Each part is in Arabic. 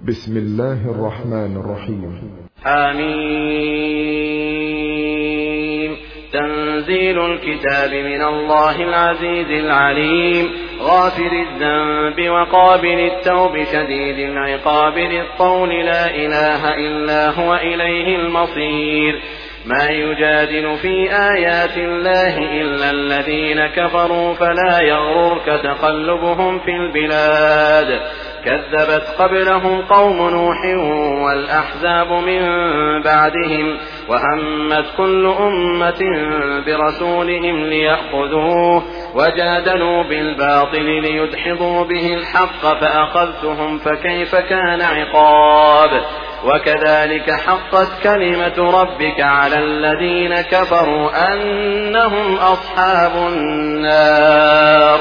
بسم الله الرحمن الرحيم. حميم. تنزيل الكتاب من الله العزيز العليم، غافر الذنب وقابل التوب شديد العقاب ذي الطول، لا إله إلا هو إليه المصير. ما يجادل في آيات الله إلا الذين كفروا، فلا يغررك تقلبهم في البلاد. كذبت قبلهم قوم نوح والأحزاب من بعدهم، وهمت كل أمة برسولهم ليأخذوه، وجادلوا بالباطل ليدحضوا به الحق، فأخذتهم فكيف كان عقاب. وكذلك حقت كلمة ربك على الذين كفروا أنهم أصحاب النار.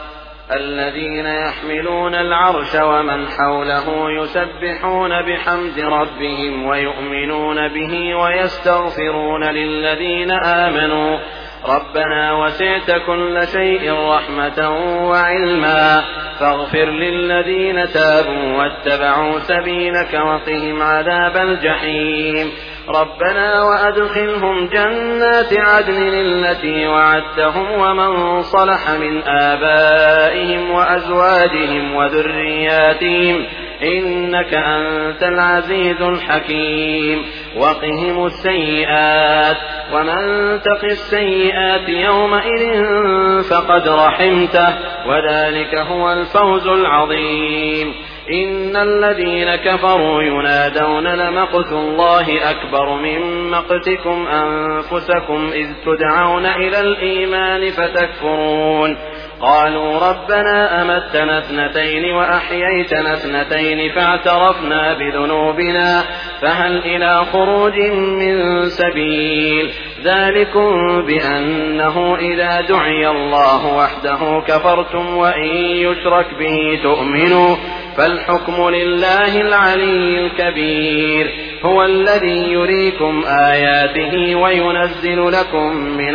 الذين يحملون العرش ومن حوله يسبحون بحمد ربهم ويؤمنون به ويستغفرون للذين آمنوا ربنا وسعت كل شيء رحمة وعلما، فاغفر للذين تابوا واتبعوا سبيلك وقهم عذاب الجحيم. ربنا وأدخلهم جنات عدن التي وعدتهم ومن صلح من آبائهم وأزواجهم وذرياتهم، إنك أنت العزيز الحكيم. وقهم السيئات، ومن تق السيئات يومئذ فقد رحمته، وذلك هو الفوز العظيم. إن الذين كفروا ينادون لمقت الله أكبر من مقتكم أنفسكم إذ تدعون إلى الإيمان فتكفرون. قالوا ربنا أمتنا اثنتين وأحييتنا اثنتين فاعترفنا بذنوبنا فهل إلى خروج من سبيل. ذلكم بأنه إذا دعي الله وحده كفرتم وإن يشرك به تؤمنوا، فالحكم لله العلي الكبير. هو الذي يريكم آياته وينزل لكم من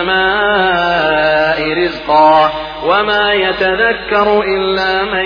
السماء رزقا، وما يتذكر إلا من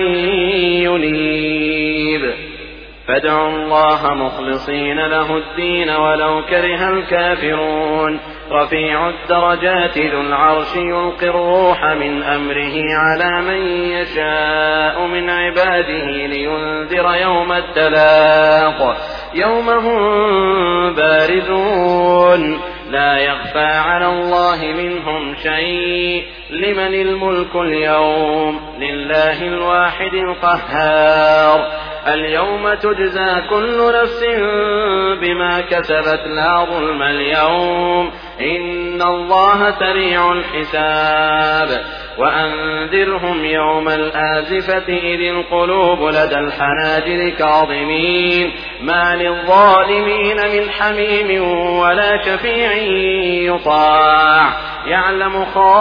ينيب. فادعوا الله مخلصين له الدين ولو كره الكافرون. رفيع الدرجات ذو العرش يلقي الروح من أمره على من يشاء من عباده لينذر يوم التلاق، يوم هم بارزون لا يخفى على الله منهم شيء. لمن الملك اليوم؟ لله الواحد القهار. اليوم تجزى كل نفس بما كسبت لا ظلم اليوم، إن الله سريع الحساب. وأنذرهم يوم الآزفة إذ القلوب لدى الحناجر كاظمين، ما للظالمين من حميم ولا شفيع يطاع، يعلم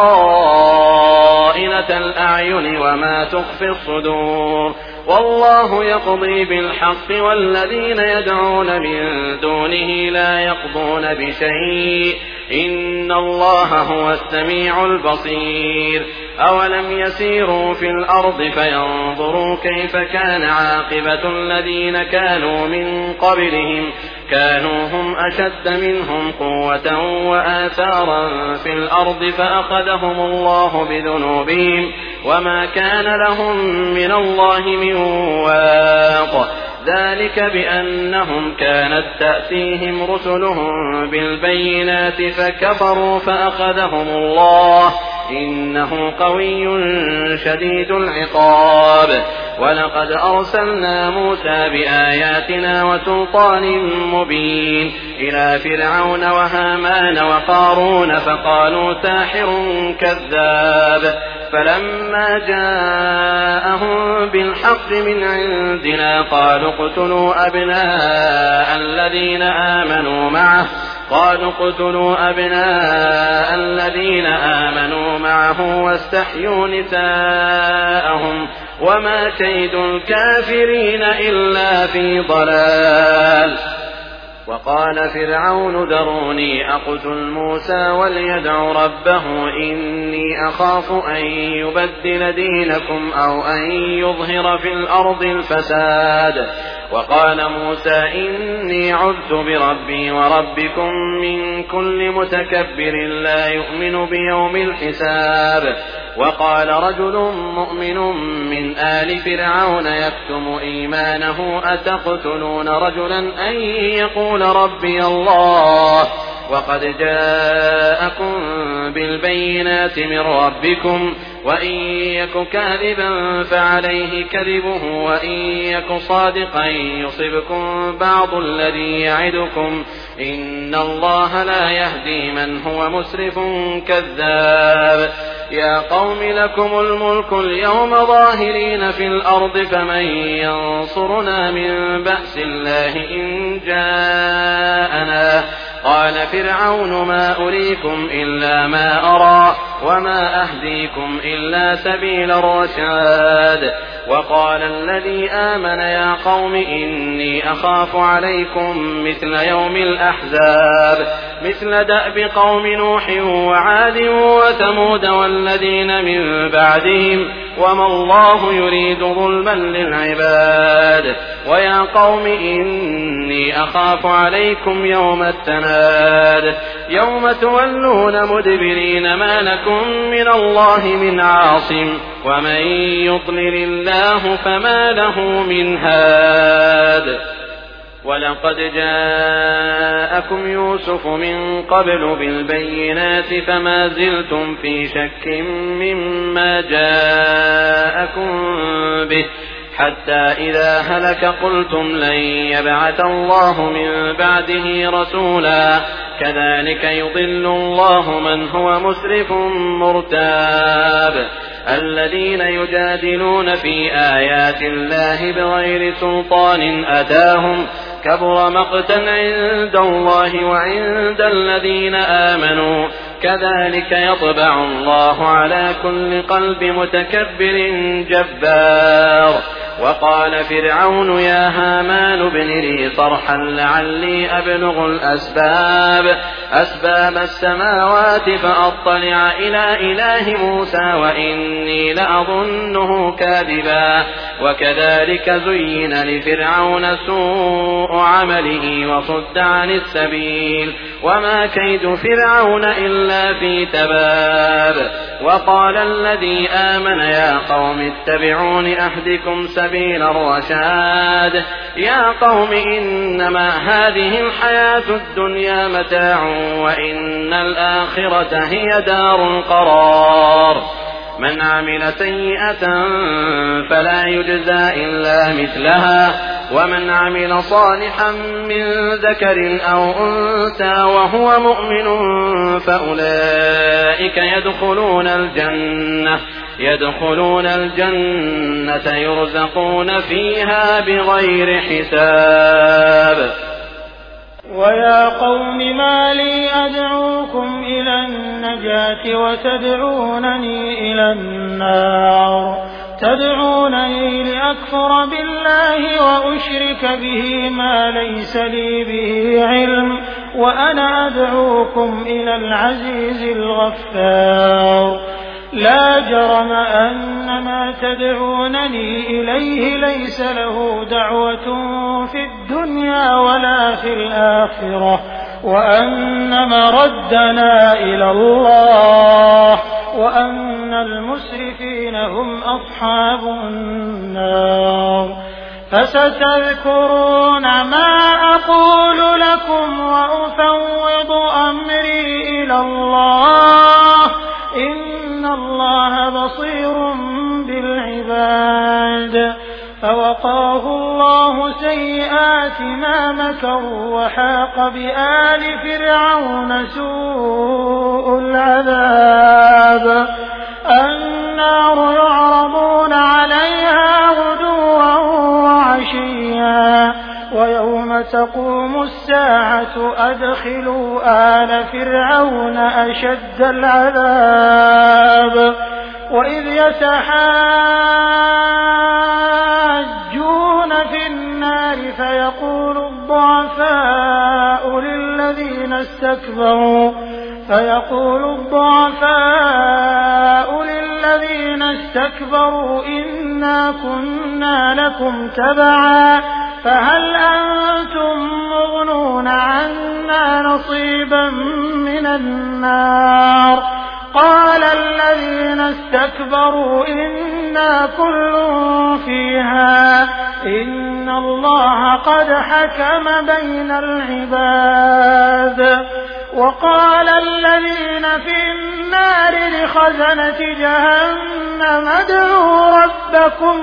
خائنة الأعين وما تخفي الصدور. والله يقضي بالحق والذين يدعون من دونه لا يقضون بشيء، إن الله هو السميع البصير. أولم يسيروا في الأرض فينظروا كيف كان عاقبة الذين كانوا من قبلهم، كانوا هم أشد منهم قوة وآثارا في الأرض فأخذهم الله بذنوبهم وما كان لهم من الله من واق. ذلك بأنهم كانت تأتيهم رسلهم بالبينات فكفروا فأخذهم الله، إنه قوي شديد العقاب. ولقد أرسلنا موسى بآياتنا وسلطان مبين إلى فرعون وهامان وقارون فقالوا ساحر كذاب، فلما جاءهم بالحق من عندنا قالوا اقتلوا أبناء الذين آمنوا معه واستحيوا نساءهم، وما كيد الكافرين إلا في ضلال. وقال فرعون ذروني أقتل موسى وليدع ربه إني أخاف أن يبدل دينكم أو أن يظهر في الأرض الفساد. وقال موسى إني عذت بربي وربكم من كل متكبر لا يؤمن بيوم الحساب. وقال رجل مؤمن من آل فرعون يكتم إيمانه أتقتلون رجلا أن يقول ربي الله وقد جاءكم بالبينات من ربكم وإن يك كاذبا فعليه كذبه وإن يك صادقا يصبكم بعض الذي يعدكم إن الله لا يهدي من هو مسرف كذاب. يا قوم لكم الملك اليوم ظاهرين في الأرض فمن ينصرنا من بأس الله إن جاءنا. قال فرعون ما أريكم إلا ما أرى وما أهديكم إلا سبيل الرشاد. وقال الذي آمن يا قوم إني أخاف عليكم مثل يوم الأحزاب مثل دأب قوم نوح وعاد وثمود والذين من بعدهم وما الله يريد ظلما للعباد. ويا قوم إني أخاف عليكم يوم التناد يوم تولون مدبرين ما لكم من الله من عاصم ومن يضلل الله فما له من هاد. ولقد جاءكم يوسف من قبل بالبينات فما زلتم في شك مما جاءكم به حتى إذا هلك قلتم لن يبعث الله من بعده رسولا كذلك يضل الله من هو مسرف مرتاب. الذين يجادلون في آيات الله بغير سلطان أتاهم كبر مقتا عند الله وعند الذين آمنوا كذلك يطبع الله على كل قلب متكبر جبار. وقال فرعون يا هامان ابن لي صرحا لعلي أبلغ أسباب السماوات فأطلع إلى إله موسى وإني لأظنه كاذبا. وكذلك زين لفرعون سوء عمله وصد عن السبيل وما كيد فرعون إلا في تباب. وقال الذي آمن يا قوم اتبعون أهدكم سبيل الرشاد. يا قوم إنما هذه الحياة الدنيا متاع وإن الآخرة هي دار القرار. من عمل سيئة فلا يجزى إلا مثلها ومن عمل صالحا من ذكر أو أنثى وهو مؤمن فأولئك يدخلون الجنة يرزقون فيها بغير حساب. ويا قوم ما لي أدعوكم إلى النجاة وتدعونني إلى النار تدعونني لأكفر بالله وأشرك به ما ليس لي به علم وأنا أدعوكم إلى العزيز الغفار. لا جرم أن ما تدعونني إليه ليس له دعوة في الدنيا ولا في الآخرة وأن مردنا إلى الله وأن المسرفين هم أصحاب النار. فستذكرون ما أقول لكم وأفوض أمري إلى الله إن الله بصير بالعباد. فوقاه الله سيئات ما مكروا وحاق بآل فرعون سوء العذاب. النار يعرضون عليها غدوا وعشيا ويوم تقوم الساعة أدخلوا آل فرعون أشد العذاب. وإذ يتحاجون في النار فيقول الضعفاء للذين استكبروا إنا كنا لكم تبعا فهل أنتم مغنون عنا نصيبا من النار قال الذين استكبروا إنا كل فيها إن الله قد حكم بين العباد وقال الذين في النار لخزنة جهنم ادعوا ربكم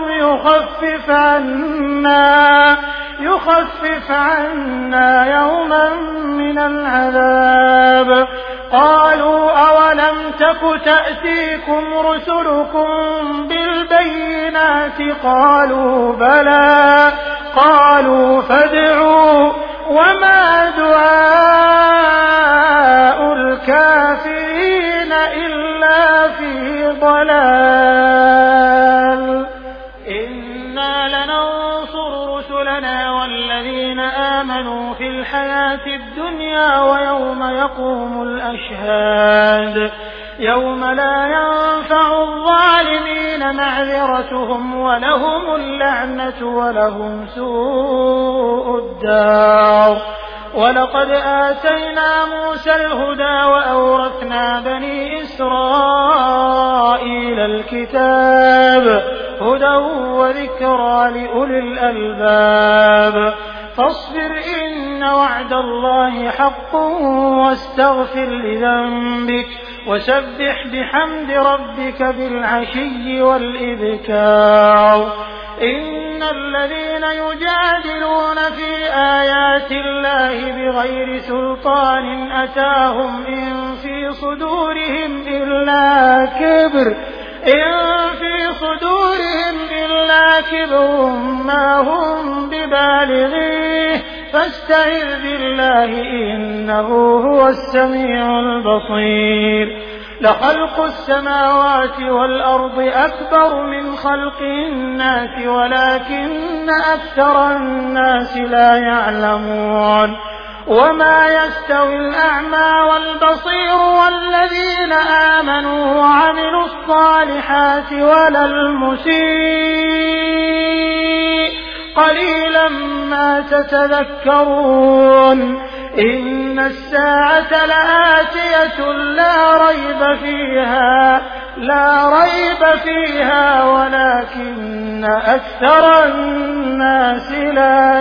يخفف عنا يوما من العذاب قالوا أولم تك تأتيكم رسلكم بالبينات قالوا بلى قالوا فادعوا وما دعاء الكافرين إلا في ضلال إنا لننصر رسلنا والذين آمنوا في الحياة الدنيا ويوم يقوم الأشهاد يوم لا ينفع الظالمين معذرتهم ولهم اللعنة ولهم سوء الدار ولقد آتينا موسى الهدى وأورثنا بني إسرائيل الكتاب هدى وذكرى لأولي الألباب فاصبر إن وعد الله حق واستغفر لذنبك وسبح بحمد ربك بالعشي والإبكار إن الذين يجادلون في آيات الله بغير سلطان أتاهم إن في صدورهم إلا كبر ما هم ببالغيه فاستعذ بالله إنه هو السميع البصير لخلق السماوات والأرض أكبر من خلق الناس ولكن أكثر الناس لا يعلمون وما يستوي الأعمى والبصير والذين آمنوا وعملوا الصالحات ولا المسيء قليلا ما تتذكرون إن الساعة لآتية لا ريب فيها ولكن أكثر الناس لا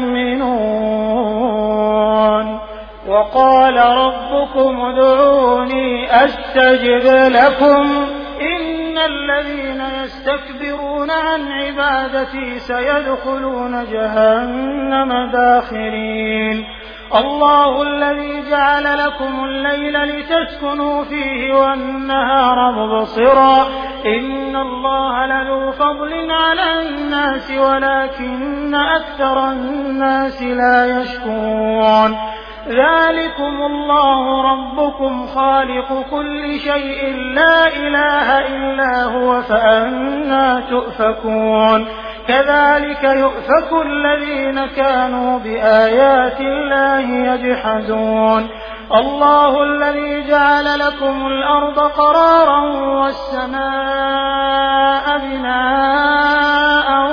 يؤمنون وقال ربكم ادعوني أستجب لكم إن الذين يستكبرون عن عبادتي سيدخلون جهنم داخرين الله الذي جعل لكم الليل لتسكنوا فيه والنهار مبصرا إن الله لذو فضل على الناس ولكن أكثر الناس لا يشكرون ذلكم الله ربكم خالق كل شيء لا إله إلا هو فأنى تؤفكون كذلك يؤفك الذين كانوا بآيات الله يجحدون الله الذي جعل لكم الأرض قرارا والسماء بناء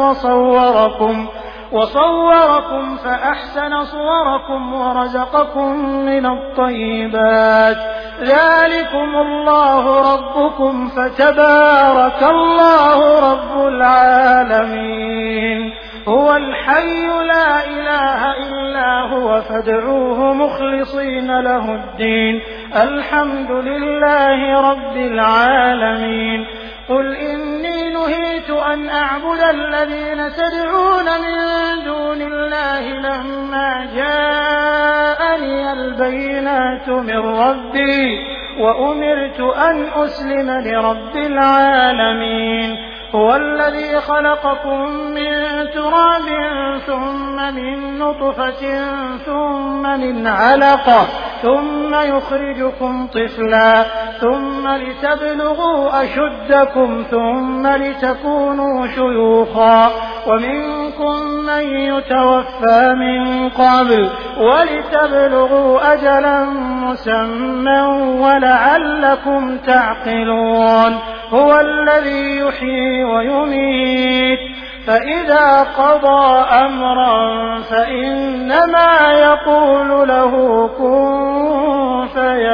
وصوركم فأحسن صوركم ورزقكم من الطيبات ذلكم الله ربكم فتبارك الله رب العالمين هو الحي لا إله إلا هو فادعوه مخلصين له الدين الحمد لله رب العالمين قل إني نهيت أن أعبد الذين تدعون من دون الله لما جاءني البينات من ربي وأمرت أن أسلم لرب العالمين هو الذي خلقكم من تراب ثم من نطفة ثم من علقة ثم يخرجكم طفلا ثم لتبلغوا أشدكم ثم لتكونوا شيوخا ومنكم ومنكم من يتوفى من قبل ولتبلغوا أجلا مسمى ولعلكم تعقلون هو الذي يحيي ويميت فإذا قضى أمرا فإنما يقول له كن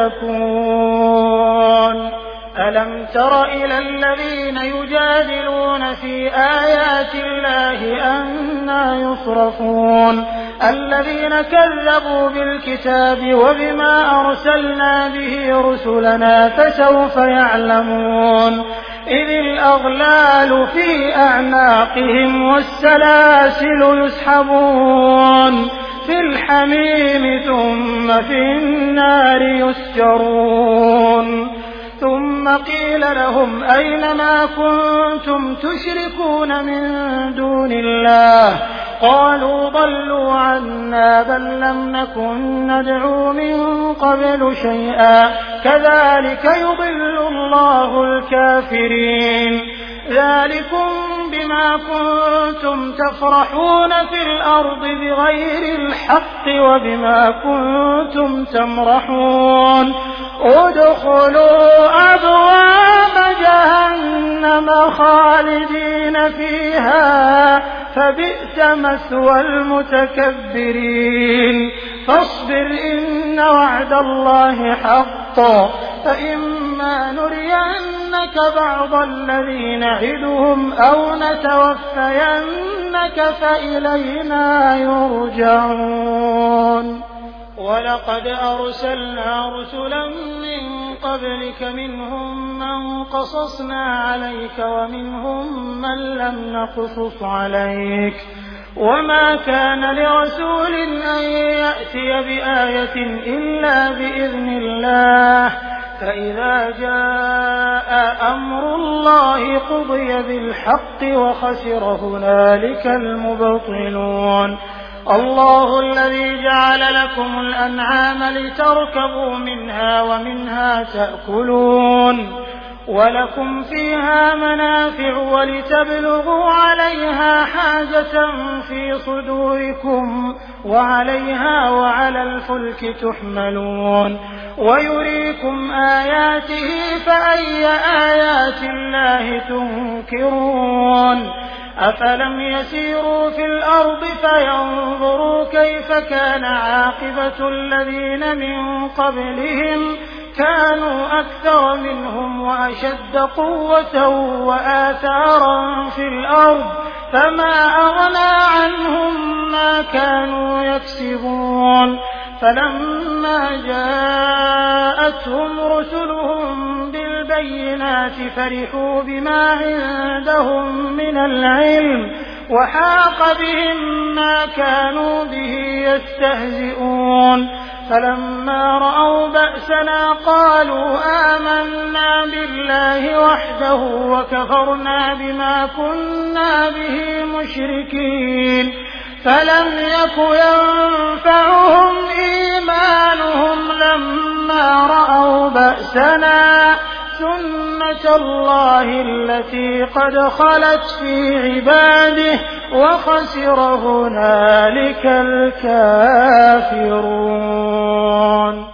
فيكون ألم تر إلى الذين يجادلون في آيات الله أنى يصرفون الذين كذبوا بالكتاب وبما أرسلنا به رسلنا فسوف يعلمون إذ الأغلال في أعناقهم والسلاسل يسحبون في الحميم ثم في النار يسجرون ثم قيل لهم أين ما كنتم تشركون من دون الله قالوا ضلوا عنا بل لم نكن ندعو من قبل شيئا كذلك يضل الله الكافرين ذلكم بما كنتم تفرحون في الأرض بغير الحق وبما كنتم تمرحون ادخلوا أبواب جهنم خالدين فيها فبئس مثوى المتكبرين فاصبر إن وعد الله حق فإما نرينك بعض الذي نعدهم أو نتوفينك فإلينا يرجعون ولقد أرسلنا رسلا من قبلك منهم من قصصنا عليك ومنهم من لم نقصص عليك وما كان لرسول أن يأتي بآية إلا بإذن الله فإذا جاء أمر الله قضي بالحق وخسر هنالك المبطلون الله الذي جعل لكم الأنعام لتركبوا منها ومنها تأكلون ولكم فيها منافع ولتبلغوا عليها حاجة في صدوركم وعليها وعلى الفلك تحملون ويريكم آياته فأي آيات الله تنكرون أفلم يسيروا في الأرض فينظروا كيف كان عاقبة الذين من قبلهم كانوا أكثر منهم وأشد قوة وآثارا في الأرض فما أغنى عنهم ما كانوا يكسبون فلما جاءتهم رسلهم بالبينات فرحوا بما عندهم من العلم وحاق بهم ما كانوا به يستهزئون فلما رأوا بأسنا قالوا آمنا بالله وحده وكفرنا بما كنا به مشركين فلم يك ينفعهم إيمانهم لما رأوا بأسنا سنة الله التي قد خلت في عباده وخسر هنالك الكافرون